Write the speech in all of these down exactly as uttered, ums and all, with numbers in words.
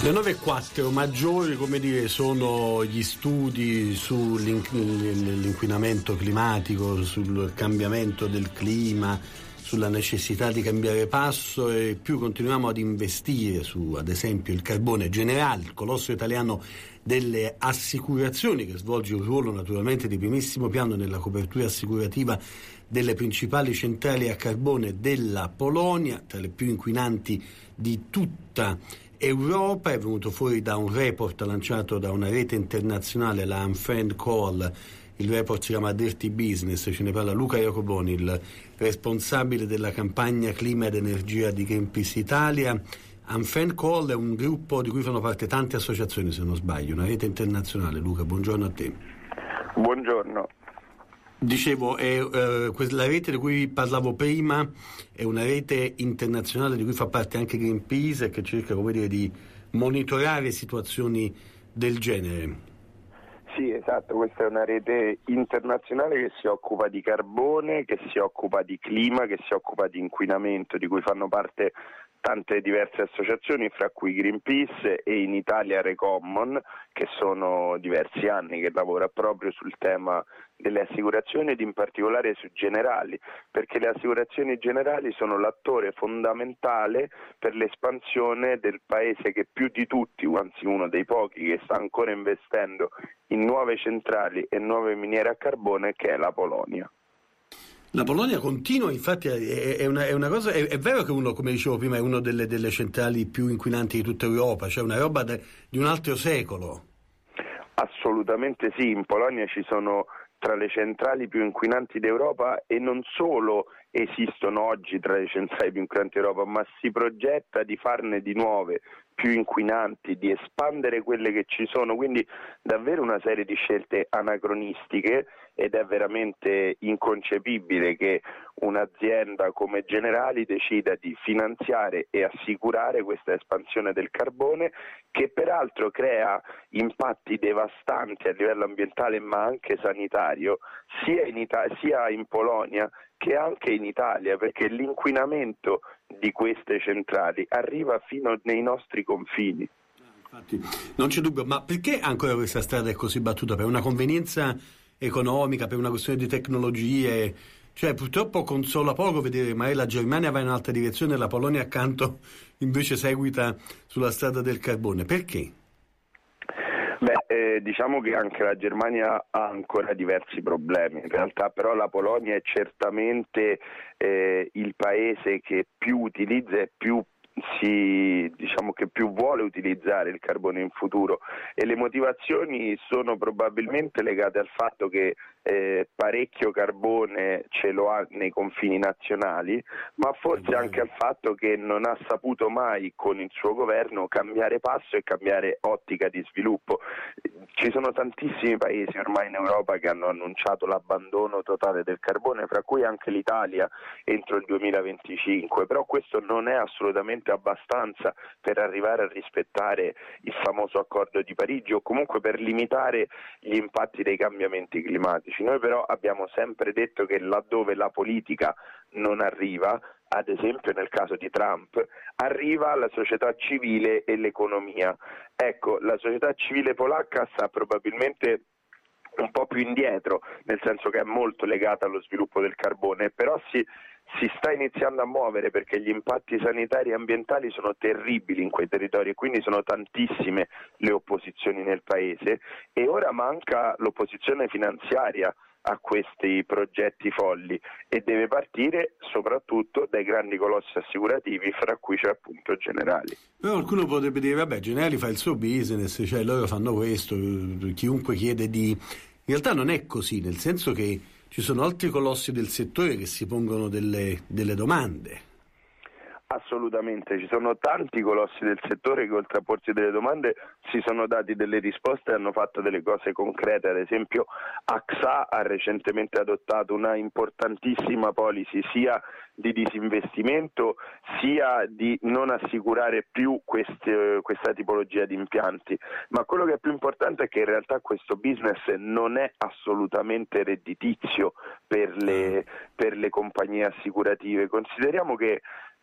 Le nove e quattro maggiori, come dire, sono gli studi sull'inquinamento climatico, sul cambiamento del clima, sulla necessità di cambiare passo, e più continuiamo ad investire su, ad esempio, il carbone Generali, il colosso italiano delle assicurazioni, che svolge un ruolo naturalmente di primissimo piano nella copertura assicurativa delle principali centrali a carbone della Polonia, tra le più inquinanti di tutta Europa. È venuto fuori da un report lanciato da una rete internazionale, la Unfriend Coal. Il report si chiama Dirty Business, ce ne parla Luca Iacoboni, il responsabile della campagna Clima ed Energia di Greenpeace Italia. Unfriend Coal è un gruppo di cui fanno parte tante associazioni, se non sbaglio, una rete internazionale. Luca, buongiorno a te. Buongiorno. Dicevo, è, eh, la rete di cui parlavo prima è una rete internazionale di cui fa parte anche Greenpeace e che cerca, come dire, di monitorare situazioni del genere. Sì, esatto, questa è una rete internazionale che si occupa di carbone, che si occupa di clima, che si occupa di inquinamento, di cui fanno parte tante diverse associazioni, fra cui Greenpeace e in Italia Recommon, che sono diversi anni che lavora proprio sul tema delle assicurazioni ed in particolare su Generali, perché le assicurazioni generali sono l'attore fondamentale per l'espansione del paese che più di tutti, anzi uno dei pochi che sta ancora investendo in nuove centrali e nuove miniere a carbone, che è la Polonia. La Polonia continua, infatti è, è, una, è una cosa, è, è vero che uno, come dicevo prima, è una delle, delle centrali più inquinanti di tutta Europa, cioè una roba de, di un altro secolo. Assolutamente sì, in Polonia ci sono tra le centrali più inquinanti d'Europa e non solo esistono oggi tra le centrali più inquinanti d'Europa, ma si progetta di farne di nuove più inquinanti, di espandere quelle che ci sono, quindi davvero una serie di scelte anacronistiche, ed è veramente inconcepibile che un'azienda come Generali decida di finanziare e assicurare questa espansione del carbone, che peraltro crea impatti devastanti a livello ambientale ma anche sanitario sia in, Ita- sia in Polonia che anche in Italia, perché l'inquinamento di queste centrali arriva fino nei nostri confini. Infatti, non c'è dubbio, ma perché ancora questa strada è così battuta? Per una convenienza economica, per una questione di tecnologie? Cioè, purtroppo consola poco vedere magari la Germania va in un'altra direzione e la Polonia accanto invece seguita sulla strada del carbone. Perché? Beh, eh, diciamo che anche la Germania ha ancora diversi problemi, in realtà però la Polonia è certamente eh, il paese che più utilizza e più si diciamo che più vuole utilizzare il carbone in futuro, e le motivazioni sono probabilmente legate al fatto che eh, parecchio carbone ce lo ha nei confini nazionali, ma forse anche al fatto che non ha saputo mai con il suo governo cambiare passo e cambiare ottica di sviluppo. Ci sono tantissimi paesi ormai in Europa che hanno annunciato l'abbandono totale del carbone, fra cui anche l'Italia entro il duemilaventicinque, però questo non è assolutamente abbastanza per arrivare a rispettare il famoso accordo di Parigi o comunque per limitare gli impatti dei cambiamenti climatici. Noi però abbiamo sempre detto che laddove la politica non arriva, ad esempio nel caso di Trump, arriva la società civile e l'economia. Ecco, la società civile polacca sta probabilmente un po' più indietro, nel senso che è molto legata allo sviluppo del carbone, però si si sta iniziando a muovere perché gli impatti sanitari e ambientali sono terribili in quei territori e quindi sono tantissime le opposizioni nel paese, e ora manca l'opposizione finanziaria a questi progetti folli e deve partire soprattutto dai grandi colossi assicurativi, fra cui c'è appunto Generali. Però qualcuno potrebbe dire vabbè, Generali fa il suo business, cioè loro fanno questo, chiunque chiede di... In realtà non è così, nel senso che ci sono altri colossi del settore che si pongono delle, delle domande. Assolutamente, ci sono tanti colossi del settore che oltre a porsi delle domande si sono dati delle risposte e hanno fatto delle cose concrete. Ad esempio A X A ha recentemente adottato una importantissima policy sia di disinvestimento sia di non assicurare più queste, questa tipologia di impianti, ma quello che è più importante è che in realtà questo business non è assolutamente redditizio per le, per le compagnie assicurative. Consideriamo che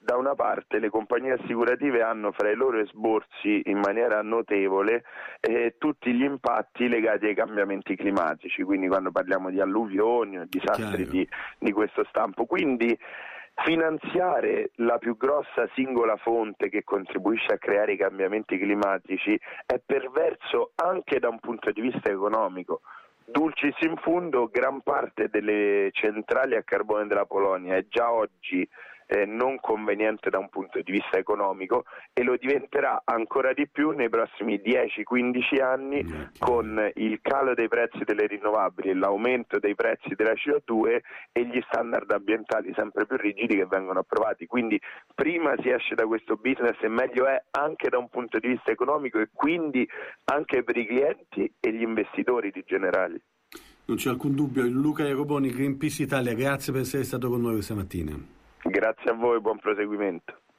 da una parte le compagnie assicurative hanno fra i loro esborsi in maniera notevole eh, tutti gli impatti legati ai cambiamenti climatici, quindi quando parliamo di alluvioni o disastri di, di questo stampo. Quindi finanziare la più grossa singola fonte che contribuisce a creare i cambiamenti climatici è perverso anche da un punto di vista economico. Dulcis in fundo, gran parte delle centrali a carbone della Polonia è già oggi eh, non conveniente da un punto di vista economico e lo diventerà ancora di più nei prossimi dieci quindici anni con il calo dei prezzi delle rinnovabili, l'aumento dei prezzi della C O due e gli standard ambientali sempre più rigidi che vengono approvati. Quindi prima si esce da questo business e meglio è anche da un punto di vista economico e quindi anche per i clienti e gli investitori di Generali. Non c'è alcun dubbio. Luca Jacoponi, Greenpeace Italia, grazie per essere stato con noi questa mattina. Grazie a voi, buon proseguimento.